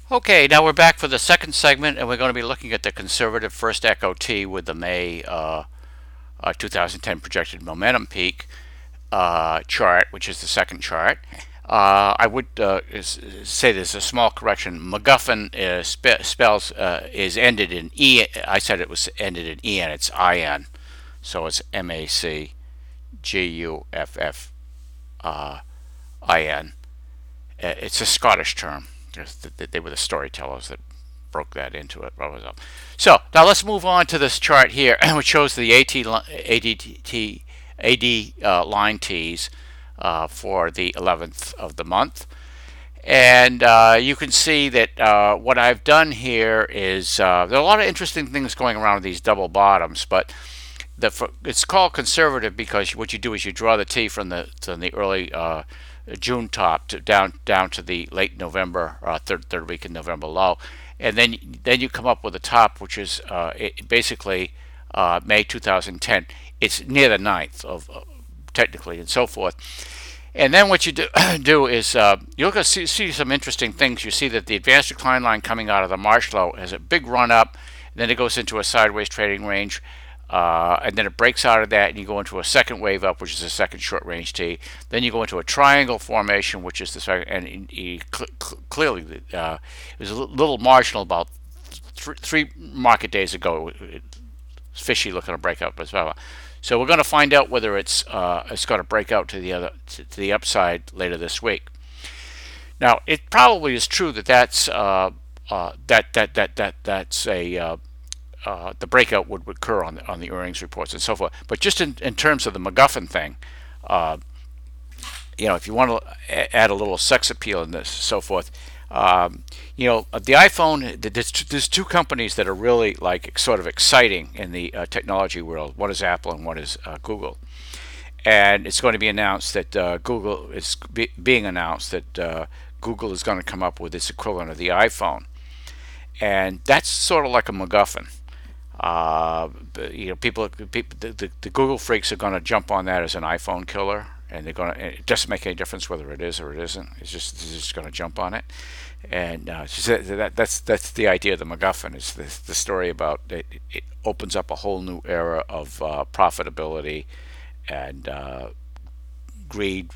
Okay, now we're back for the second segment, and we're going to be looking at the conservative first Echo T with the May 2010 projected momentum peak chart, which is the second chart. I would say there's a small correction. MacGuffin spells is ended in E. I said it was ended in EN. It's IN, so it's MacGuffin. It's a Scottish term. They were the storytellers that broke that into it. So now let's move on to this chart here, which shows the AD line T's for the 11th of the month. And you can see that what I've done here is there are a lot of interesting things going around with these double bottoms, but it's called conservative because what you do is you draw the T from the early June top down to the late November third week in November low, and then you come up with a top which is basically May 2010. It's near the 9th of technically and so forth. And then what you do is you'll see some interesting things. You see that the advanced decline line coming out of the March low has a big run up, and then it goes into a sideways trading range, and then it breaks out of that, and you go into a second wave up, which is a second short range T. Then you go into a triangle formation, which is the second, and clearly it was a little marginal about three market days ago. It's fishy looking to break out as well. So we're going to find out whether it's going to break out to the upside later this week. Now, it probably is true that that's the breakout would occur on the earnings reports and so forth. But just in terms of the MacGuffin thing, if you want to add a little sex appeal in this and so forth, the iPhone. There's two companies that are really like sort of exciting in the technology world. One is Apple and one is Google. And it's going to be announced that being announced that Google is going to come up with its equivalent of the iPhone, and that's sort of like a MacGuffin. The Google freaks are going to jump on that as an iPhone killer, and they're going to. It doesn't make any difference whether it is or it isn't. They're just going to jump on it, and that's the idea of the MacGuffin. Is the story about it opens up a whole new era of profitability, and greed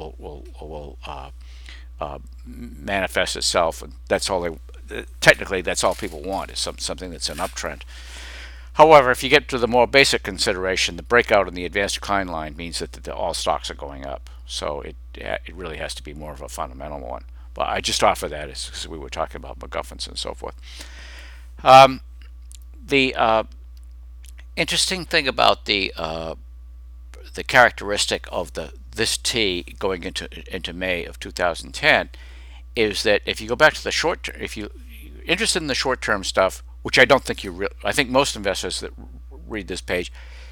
will manifest itself, and that's all they. Technically, that's all people want is something that's an uptrend. However, if you get to the more basic consideration, the breakout in the advanced decline line means that all stocks are going up. So it really has to be more of a fundamental one. But I just offer that because we were talking about MacGuffins and so forth. The interesting thing about the characteristic of this T going into May of 2010 is that if you go back to the short term, if you're interested in the short term stuff, which I don't think I think most investors that read this page,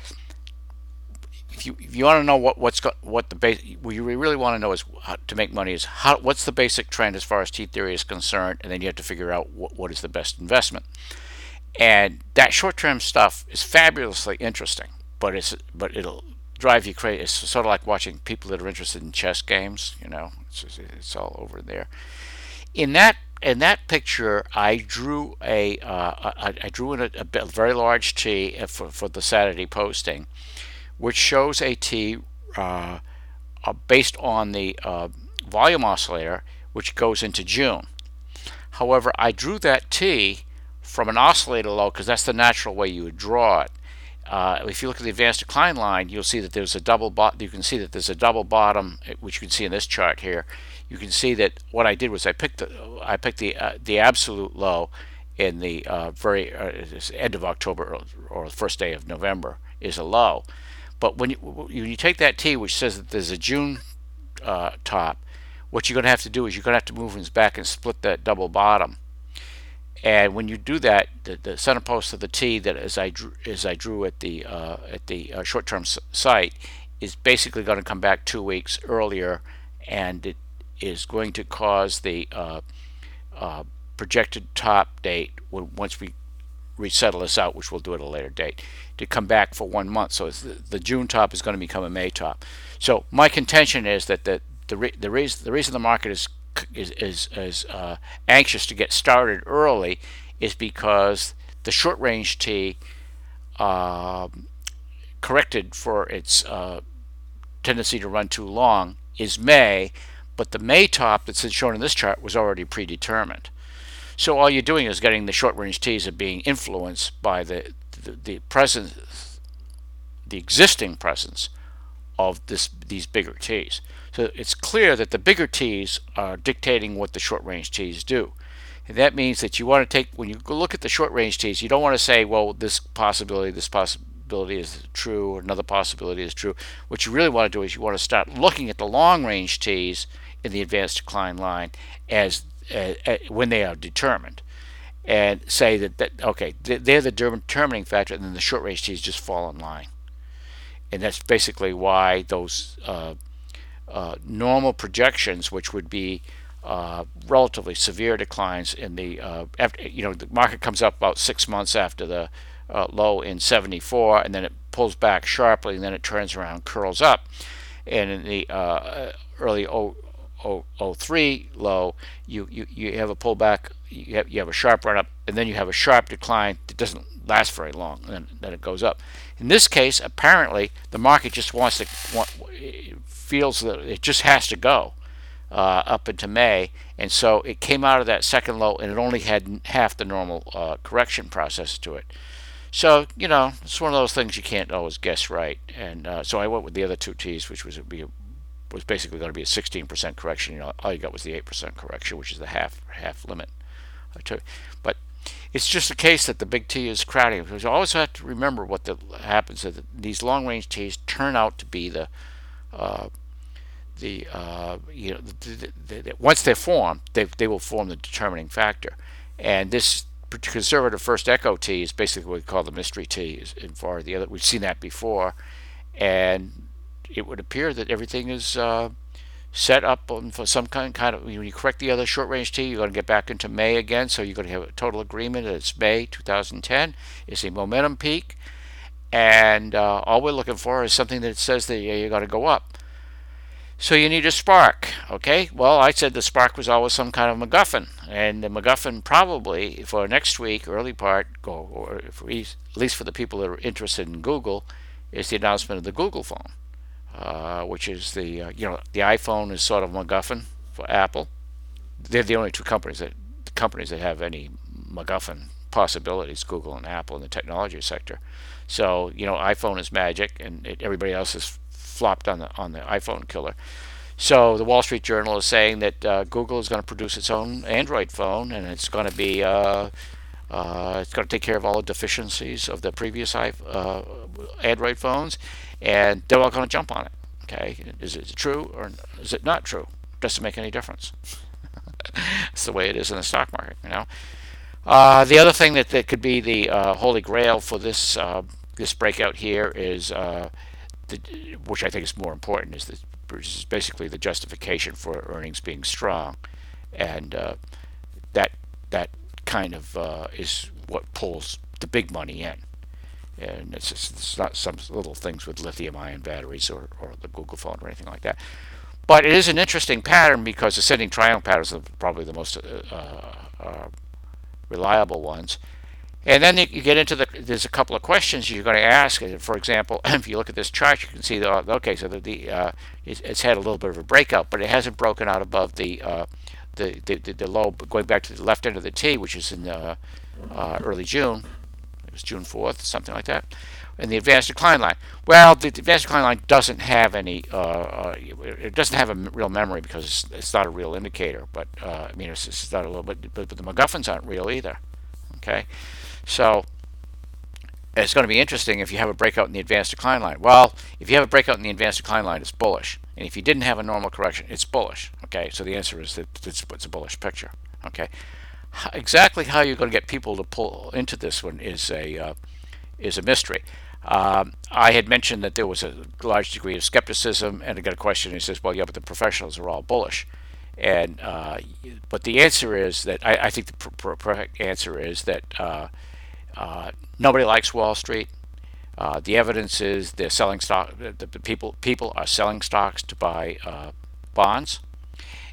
if you want to know what you really want to know is how to make money is what's the basic trend as far as T theory is concerned, and then you have to figure out what is the best investment. And that short term stuff is fabulously interesting, but it'll drive you crazy. It's sort of like watching people that are interested in chess games. It's all over there. In that picture, I drew a very large T for the Saturday posting, which shows a T based on the volume oscillator, which goes into June. However, I drew that T from an oscillator low because that's the natural way you would draw it. If you look at the advanced decline line, you'll see that there's a double bottom. You can see that there's a double bottom, which you can see in this chart here. You can see that what I did was I picked the absolute low in the very end of October or the first day of November is a low. But when you take that T, which says that there's a June top, what you're going to have to do is you're going to have to move this back and split that double bottom. And when you do that, the center post of the T that as I drew at the short-term site is basically going to come back 2 weeks earlier, and it is going to cause the projected top date once we resettle this out, which we'll do at a later date, to come back for 1 month. So the June top is going to become a May top. So my contention is that the reason the market is anxious to get started early is because the short range T corrected for its tendency to run too long is May, but the May top that's shown in this chart was already predetermined. So all you're doing is getting the short range T's are being influenced by the presence, the existing presence of these bigger T's. So it's clear that the bigger T's are dictating what the short range T's do. And that means that you want to take, when you look at the short range T's, you don't want to say, well, this possibility is true, or another possibility is true. What you really want to do is you want to start looking at the long range T's in the advanced decline line as when they are determined, and say that okay, they're the determining factor, and then the short range T's just fall in line. And that's basically why those normal projections, which would be relatively severe declines in the the market comes up about 6 months after the low in 74, and then it pulls back sharply, and then it turns around, curls up. And in the early 03 low, you have a pullback, you have a sharp run up, and then you have a sharp decline that doesn't last very long, and then it goes up. In this case, apparently the market just feels that it just has to go up into May, and so it came out of that second low, and it only had half the normal correction process to it. So it's one of those things you can't always guess right. And so I went with the other two T's, which was basically going to be a 16% correction. All you got was the 8% correction, which is the half limit. But it's just a case that the big T is crowding. Because you always have to remember what happens. That these long range T's turn out to be once they're formed, they will form the determining factor. And this conservative first echo T is basically what we call the mystery T. We've seen that before, and it would appear that everything is set up for some kind of, when you correct the other short range T, you're going to get back into May again, so you're going to have a total agreement that it's May 2010. It's a momentum peak, and all we're looking for is something that says that you're going to go up. So you need a spark, okay? Well, I said the spark was always some kind of MacGuffin, and the MacGuffin probably for next week, early part, or at least for the people that are interested in Google, is the announcement of the Google phone. Which is the iPhone is sort of MacGuffin for Apple. They're the only two companies that have any MacGuffin possibilities, Google and Apple, in the technology sector. So iPhone is magic, and everybody else has flopped on the iPhone killer. So the Wall Street Journal is saying that Google is going to produce its own Android phone, and it's going to be it's going to take care of all the deficiencies of the previous Android phones, and they're all going to jump on it. Okay, is it true or is it not true? Doesn't make any difference. It's the way it is in the stock market. The other thing that could be the holy grail for this breakout here is, which I think is more important, is basically the justification for earnings being strong, and that kind of is what pulls the big money in. And it's not some little things with lithium-ion batteries or the Google phone or anything like that. But it is an interesting pattern because ascending triangle patterns are probably the most reliable ones. And then you get into there's a couple of questions you're going to ask. For example, if you look at this chart, you can see it's had a little bit of a breakout, but it hasn't broken out above the low, going back to the left end of the T, which is in early June. It was June 4th, something like that. And the advanced decline line. Well, the advanced decline line doesn't have any. It doesn't have a real memory because it's not a real indicator. But it's not a little bit. But the MacGuffins aren't real either. Okay, so it's going to be interesting if you have a breakout in the advanced decline line. Well, if you have a breakout in the advanced decline line, it's bullish. And if you didn't have a normal correction, it's bullish. Okay, so the answer is that it's a bullish picture. Okay, exactly how you're going to get people to pull into this one is a mystery. I had mentioned that there was a large degree of skepticism, and I got a question. He says, "Well, yeah, but the professionals are all bullish." And but the answer is that I think the perfect answer is that nobody likes Wall Street. The evidence is they're selling stock. The people are selling stocks to buy bonds,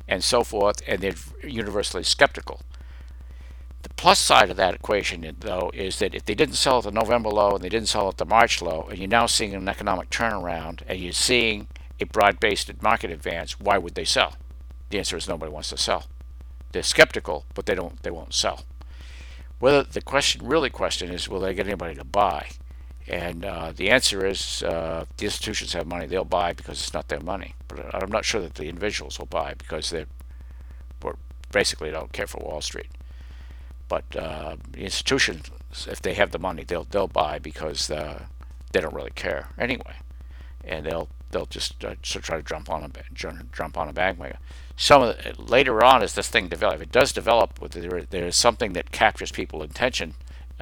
and so forth, and they're universally skeptical. The plus side of that equation, though, is that if they didn't sell at the November low and they didn't sell at the March low, and you're now seeing an economic turnaround and you're seeing a broad-based market advance, why would they sell? The answer is nobody wants to sell. They're skeptical, but they won't sell. Whether the question is, will they get anybody to buy? And the answer is the institutions have money. They'll buy because it's not their money. But I'm not sure that the individuals will buy because they basically don't care for Wall Street. But the institutions, if they have the money, they'll buy because they don't really care anyway, and they'll just try to jump on a bandwagon. Later on, as this thing develops, if it does develop, there is something that captures people's attention,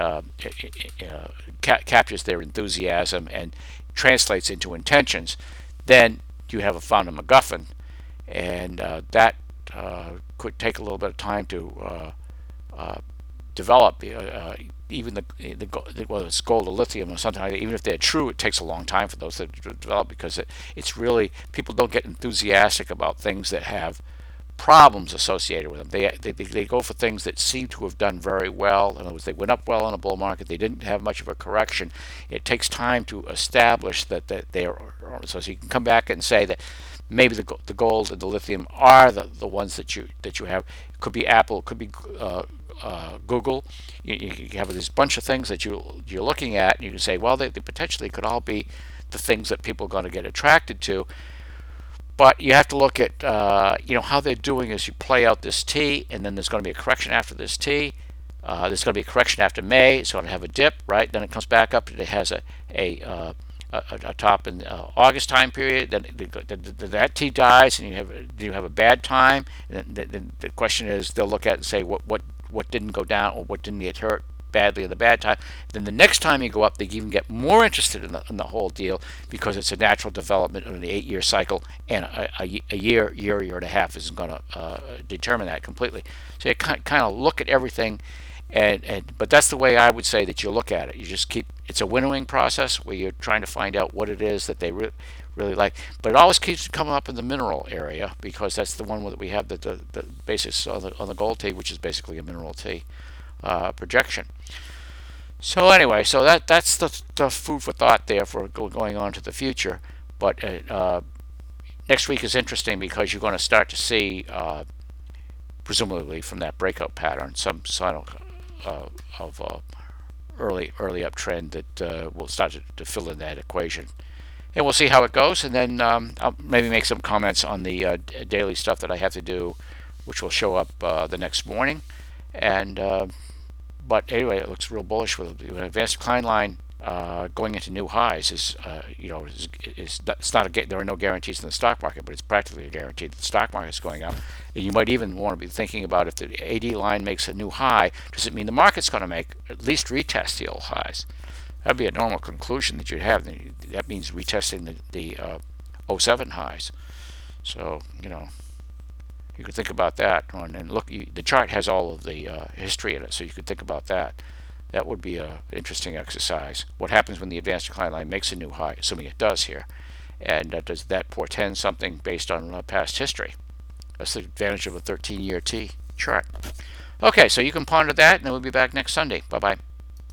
captures their enthusiasm and translates into intentions, then you have found a MacGuffin, and that could take a little bit of time to develop. Even whether it's gold or lithium or something like that, even if they're true, it takes a long time for those to develop because it's really, people don't get enthusiastic about things that have problems associated with them. They go for things that seem to have done very well. In other words, they went up well in a bull market. They didn't have much of a correction. It takes time to establish that they are. So you can come back and say that maybe the gold and the lithium are the ones that you have. It could be Apple. It could be Google. You have this bunch of things that you're looking at, and you can say, well, they potentially could all be the things that people are going to get attracted to. But you have to look at how they're doing as you play out this T, and then there's going to be a correction after this T. There's going to be a correction after May. It's going to have a dip, right? Then it comes back up. It has a top in the August time period. Then that T dies, and you have a bad time. And then the question is, they'll look at it and say what didn't go down or what didn't get hurt badly in the bad time. Then the next time you go up, they even get more interested in the whole deal because it's a natural development in the 8-year cycle, and a year and a half isn't going to determine that completely. So you kind of look at everything, but that's the way I would say that you look at it. You just it's a winnowing process where you're trying to find out what it is that they really like, but it always keeps coming up in the mineral area because that's the one that we have the basis on the gold T, which is basically a mineral T projection. So anyway, so that's the food for thought there for going on to the future. But next week is interesting because you're going to start to see, presumably from that breakout pattern, some sign of early uptrend that will start to fill in that equation. And we'll see how it goes, and then I'll maybe make some comments on the daily stuff that I have to do, which will show up the next morning. And but anyway, it looks real bullish with an advanced decline line going into new highs. It's not there are no guarantees in the stock market, but it's practically a guarantee that the stock market is going up. And you might even want to be thinking about, if the AD line makes a new high, does it mean the market's going to make at least retest the old highs? That'd be a normal conclusion that you'd have. That means retesting the 07 highs. So you could think about that. And look, the chart has all of the history in it, so you could think about that. That would be an interesting exercise. What happens when the advanced decline line makes a new high, assuming it does here? And does that portend something based on past history? That's the advantage of a 13-year T chart. Okay, so you can ponder that, and then we'll be back next Sunday. Bye-bye.